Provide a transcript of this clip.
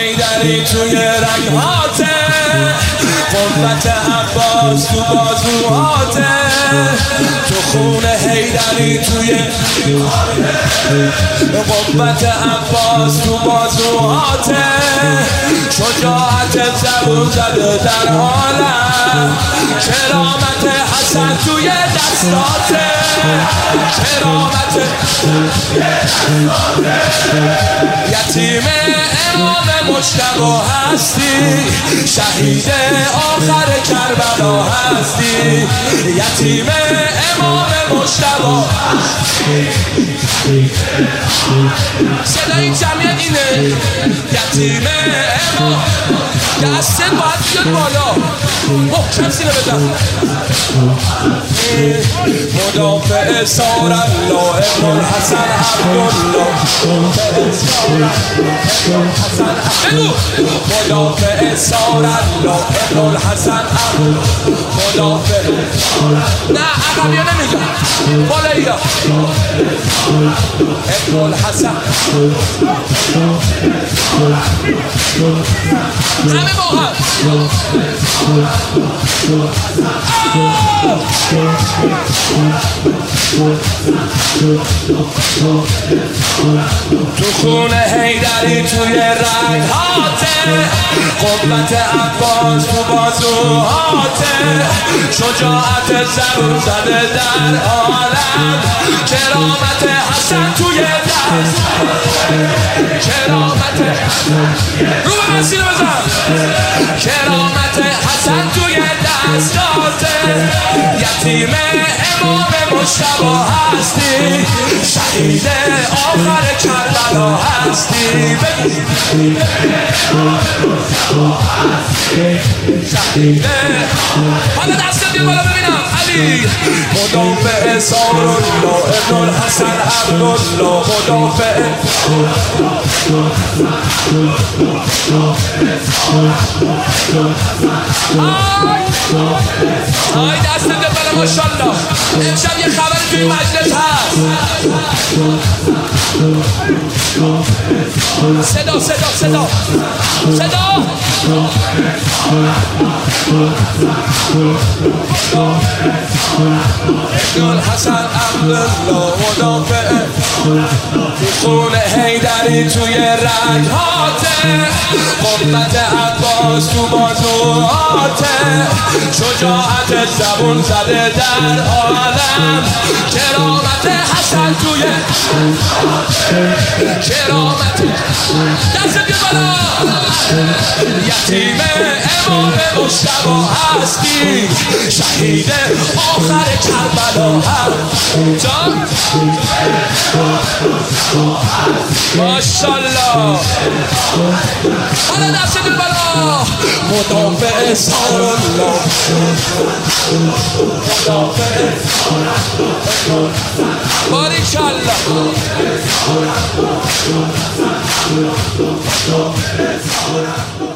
حیدری توی رگهاته، قوت عباس تو بازوهاته، تو خون حیدری توی قوت عباس تو بازوهاته، شجاعت زبون زده در عالم، کرامت حسن توی دستاته، کرامت یتیم امام مجتبی هستی، شهید آخر کربلا هستی، یتیم امام مجتبی. صدای جمعیت اینه، یتیم امام. دستت باید بیاد بالا، محکم سینه بزن. مدافع سار الله ابن الحسن عبدالله، بگو مدافع سار الله ابن الحسن مدافع. نه عقبیه نمیگم، بالایی ها ابن الحسن. همه با هم تو خون حیدری توی رگهاته، قوت عباس تو بازوهاته، شجاعت زبون زده در عالم، کرامت حسن توی دست، کرامت رو به مسیر بزن، کرامت حسن توی دستاته، یتیم امام مجتبی هستی، شهید آخر کربلا هستی، شهید. حالا دست بیا بالا ببینم علی. مدافع سار الله ابن الحسن عبدالله، مدافع. آی دست بیا بالا ماشاءالله. امشب یه خبری توی مجلس هست. صدا صدا صدا صدا. ابن الحسن عبدالله مدافع، خون حیدری توی رگهاته، قوت عباس تو بازوهاته، شجاعت زبون زده در عالم، کرامت حسن توی کرامت. دست بیا بالا. یتیم امام مجتبی هستی، شهید آخر کربلا هستی. ماشاءالله. حالا دست بیا بالا. مدافع سار الله، مدافع باریکالله.